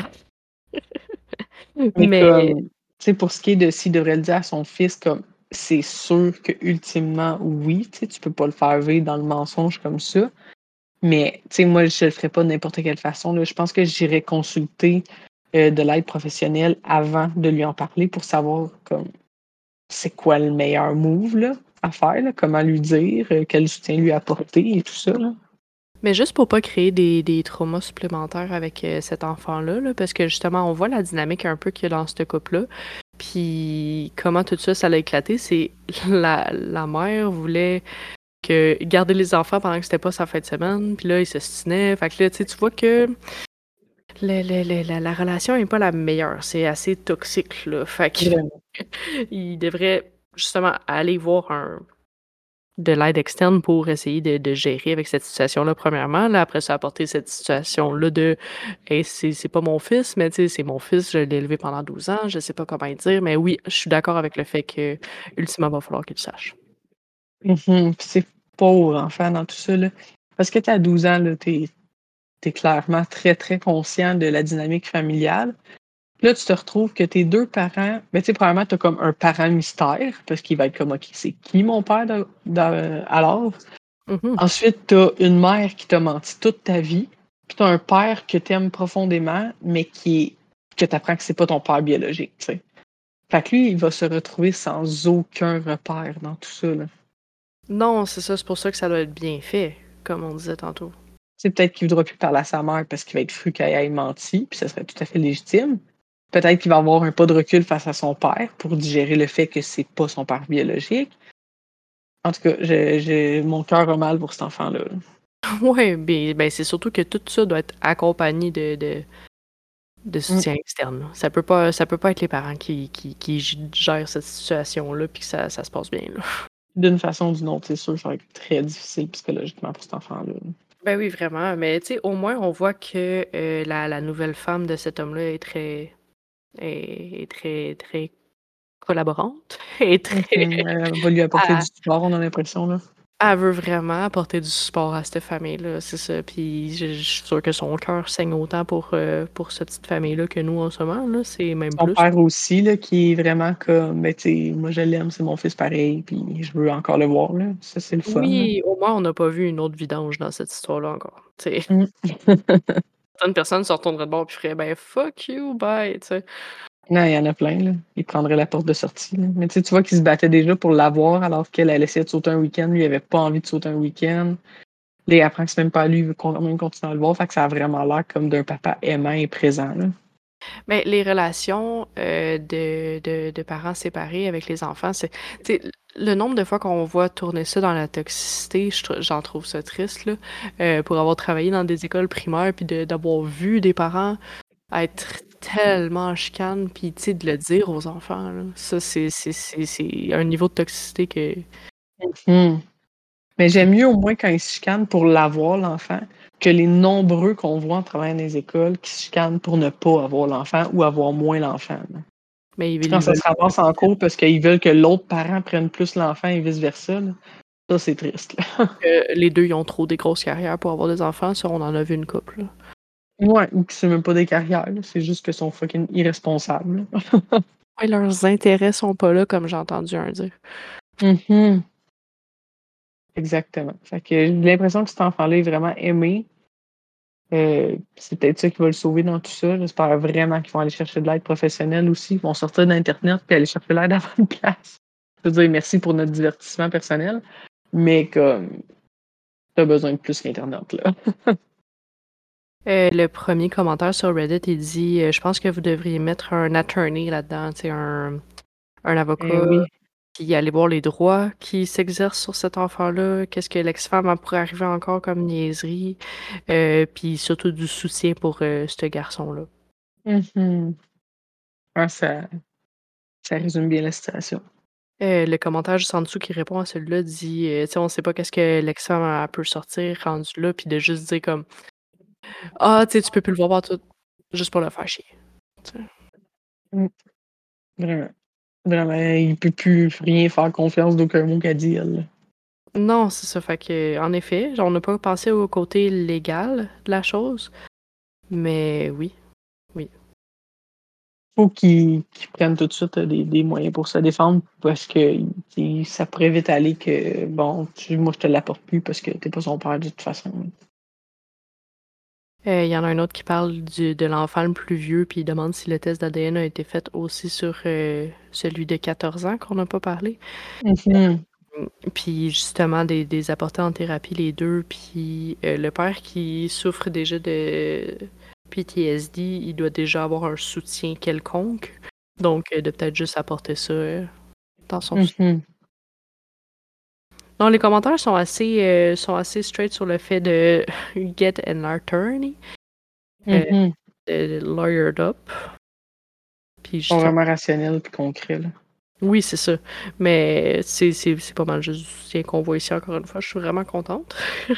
Mais Mais comme, tu sais, pour ce qui est de s'il devrait le dire à son fils, comme, c'est sûr que ultimement, oui, tu sais, tu peux pas le faire vivre dans le mensonge comme ça. Mais, tu sais, moi, je le ferais pas de n'importe quelle façon, là. Je pense que j'irais consulter euh, de l'aide professionnelle avant de lui en parler pour savoir, comme, c'est quoi le meilleur move, là, à faire, là, comment lui dire, euh, quel soutien lui apporter et tout ça, là. Mais juste pour pas créer des, des traumas supplémentaires avec euh, cet enfant-là, là, parce que justement, on voit la dynamique un peu qu'il y a dans ce couple-là. Puis comment tout ça, ça l'a éclaté, c'est la, la mère voulait que garder les enfants pendant que c'était pas sa fin de semaine, puis là, il s'ostinait. Fait que là, tu sais, tu vois que Le le le la la relation est pas la meilleure, c'est assez toxique, là, fait que Vraiment. il devrait justement aller voir un de l'aide externe pour essayer de de gérer avec cette situation-là, premièrement. Là, après ça, apporter cette situation-là de: «Hey, c'est c'est pas mon fils, mais tu sais, c'est mon fils, je l'ai élevé pendant douze ans, je sais pas comment lui dire». Mais oui, je suis d'accord avec le fait qu'ultimement, va falloir qu'il sache. Mmh Puis c'est pauvre enfant dans tout ça, là. Parce que tu à douze ans, là, tu es clairement très, très conscient de la dynamique familiale. Là, tu te retrouves que tes deux parents ben, tu sais, premièrement, tu as comme un parent mystère parce qu'il va être comme: «OK, c'est qui mon père de de alors?» Mmh mh. Ensuite, tu as une mère qui t'a menti toute ta vie, puis tu as un père que tu aimes profondément, mais qui est que tu apprends que c'est pas ton père biologique, tu sais. Fait que lui, il va se retrouver sans aucun repère dans tout ça, là. Non, c'est ça, c'est pour ça que ça doit être bien fait, comme on disait tantôt. Tu sais, peut-être qu'il voudra plus parler à sa mère parce qu'il va être fru qu'elle ait menti, puis ça serait tout à fait légitime. Peut-être qu'il va avoir un pas de recul face à son père pour digérer le fait que c'est pas son père biologique. En tout cas, j'ai j'ai mon cœur a mal pour cet enfant-là, là. Ouais, beh ben, c'est surtout que tout ça doit être accompagné de de de Mmh. soutien externe, là. Ça peut pas ça peut pas être les parents qui qui qui g gèrent cette situation-là puis que ça ça se passe bien, là. D'une façon ou d'une autre, c'est sûr, ça va être très difficile psychologiquement pour cet enfant-là. Ben oui, vraiment, mais tu sais, au moins, on voit que, heu, la la nouvelle femme de cet homme-là est très est est très, très collaborante, est Mmh très mh. Elle va lui apporter du elle support, on a l'impression, là. elle veut vraiment apporter du support à cette famille-là, c'est ça, puis je je suis sûre que son cœur saigne autant pour, heu, pour cette petite famille-là que nous en ce moment, là, c'est même Son plus. père aussi, là, qui est vraiment comme, ben, tu sais, moi je l'aime, c'est mon fils pareil, puis je veux encore le voir, là. Ça, c'est le fun, là. Oui, au moins on n'a pas vu une autre vidange dans cette histoire-là encore, tu sais. Mmh. Certaines personnes se retourneraient de bord puis feraient: «Ben fuck you, bye», tu sais. Non, il y en a plein, là. Il prendrait la porte de sortie, là. Mais tu sais, tu vois qu'il se battait déjà pour l'avoir alors qu'elle, elle essayait de sauter un week-end. Lui, il avait pas envie de sauter un week-end. Là, il apprend que c'est même pas lui, il veut quand même continuer à le voir. Fait que ça a vraiment l'air comme d'un papa aimant et présent, là. Mais les relations, heu, de de de parents séparés avec les enfants, c'est tu sais, le nombre de fois qu'on voit tourner ça dans la toxicité, je trou j'en trouve ça triste, là. Heu, pour avoir travaillé dans des écoles primaires puis de d'avoir vu des parents être tellement en chicane puis, tu sais, de le dire aux enfants, là. Ça, c'est c'est c'est c'est un niveau de toxicité que Mmh. Mais qui j'aime mieux au moins quand ils se chicanent pour l'avoir, l'enfant, que les nombreux qu'on voit en travaillant dans les écoles qui se chicanent pour ne pas avoir l'enfant ou avoir moins l'enfant, là. mais ils Tu sais, quand ils ça veulent se ramasse en cours parce qu'ils veulent que l'autre parent prenne plus l'enfant et vice versa, là, ça, c'est triste, là. que les deux ils ont trop des grosses carrières pour avoir des enfants, ça, on en a vu une couple, là. Ouais, ou que c'est même pas des carrières, là, c'est juste qu'ils sont fucking irresponsables, là. Ouais, leurs intérêts sont pas là, comme j'ai entendu un dire. Mmh Exactement. Fait que j'ai l'impression que cet enfant-là est vraiment aimé. Heu, c'est peut-être ça qui va le sauver dans tout ça. J'espère vraiment qu'ils vont aller chercher de l'aide professionnelle aussi. Ils vont sortir d'internet puis aller chercher l'aide à la bonne place. Je veux dire merci pour notre divertissement personnel, mais comme tu as besoin de plus qu'internet, là. Heu, le premier commentaire sur Reddit, il dit, heu: «Je pense que vous devriez mettre un attorney là-dedans», tu sais, un un Eh avocat oui. qui allait voir les droits qui s'exercent sur cet enfant-là, qu'est-ce que l'ex-femme, elle pourrait arriver encore comme niaiserie, heu, puis surtout du soutien pour, heu, ce garçon-là. Mmh Ah ça ça résume bien la situation. Heu, le commentaire juste en dessous qui répond à celui-là dit, heu, tu sais: «On sait pas qu'est-ce que l'ex-femme, elle peut sortir rendu là», puis de juste dire comme: «Ah, tu sais, tu peux plus le voir pantoute», juste pour le faire chier, tu sais. Mmh, vraiment. Vraiment, il peut plus rien faire confiance d'aucun mot qu'elle dit, elle, là. Non, c'est ça, fait que en effet, genre on n'a pas pensé au côté légal de la chose, mais oui, oui. Faut qu'ils qu'ils prennent tout de suite, heu, des des moyens pour se défendre parce que il ça pourrait vite aller que bon, tu moi je te l'apporte plus parce que tu es pas son père de toute façon. Heu, il y en a un autre qui parle du de l'enfant le plus vieux, puis il demande si le test d'A D N a été fait aussi sur, heu, celui de quatorze ans qu'on n'a pas parlé. Mmh Mmh, puis justement des des apportés en thérapie les deux, puis, heu, le père qui souffre déjà de P T S D, il doit déjà avoir un soutien quelconque, donc heu, de peut-être juste apporter ça, heu, dans son Mmh mh. non, les commentaires sont assez, heu, sont assez straight sur le fait de get an attorney. Heu, Mmh euh, lawyered up. Puis Ils sont justement, vraiment rationnels et concrets. Là. oui, c'est ça. Mais c'est c'est- c'est pas mal juste du soutien qu'on voit ici encore une fois. Je suis vraiment contente.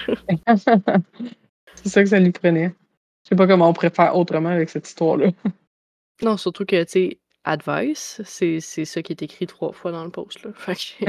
C'est ça que ça lui prenait. Je sais pas comment on pourrait faire autrement avec cette histoire-là. Non, surtout que, tu sais, advice, c'est c'est ça qui est écrit trois fois dans le post, là. Fait que,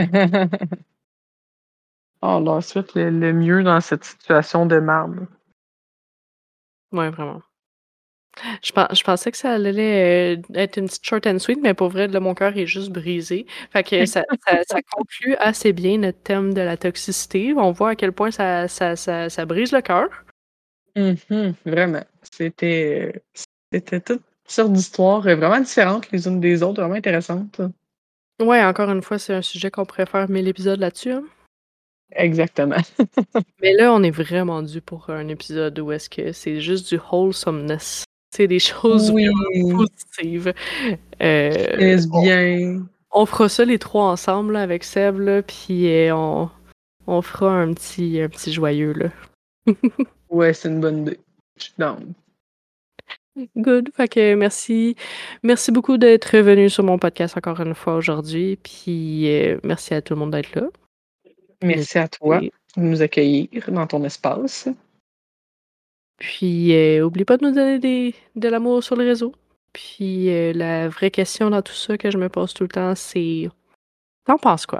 On leur souhaite le, le mieux dans cette situation de marde. ouais, vraiment. Je, pen- je pensais que ça allait euh, être une petite short and sweet, mais pour vrai, là, mon cœur est juste brisé. Fait que ça, ça, ça conclut assez bien notre thème de la toxicité. On voit à quel point ça, ça, ça, ça brise le cœur. Mhm, vraiment. C'était, c'était toutes sortes d'histoires euh, vraiment différentes les unes des autres, vraiment intéressantes. Ouais, encore une fois, c'est un sujet qu'on pourrait faire mille épisodes là-dessus, hein. Exactement. Mais là, on est vraiment dû pour un épisode où est-ce que c'est juste du wholesomeness. C'est des choses Oui, vraiment positives. Euh, on, lesbien. on fera ça les trois ensemble là, avec Seb, là, puis euh, on, on fera un petit, un petit joyeux, là. Ouais, c'est une bonne idée. Je suis down. Good. Fait que merci. Merci beaucoup d'être venu sur mon podcast encore une fois aujourd'hui. Puis euh, merci à tout le monde d'être là. Puis Merci à toi n'hésitez- de nous accueillir dans ton espace. Puis euh, oublie pas de nous donner des, de l'amour sur le réseau. Puis euh, la vraie question dans tout ça que je me pose tout le temps, c'est t'en penses quoi?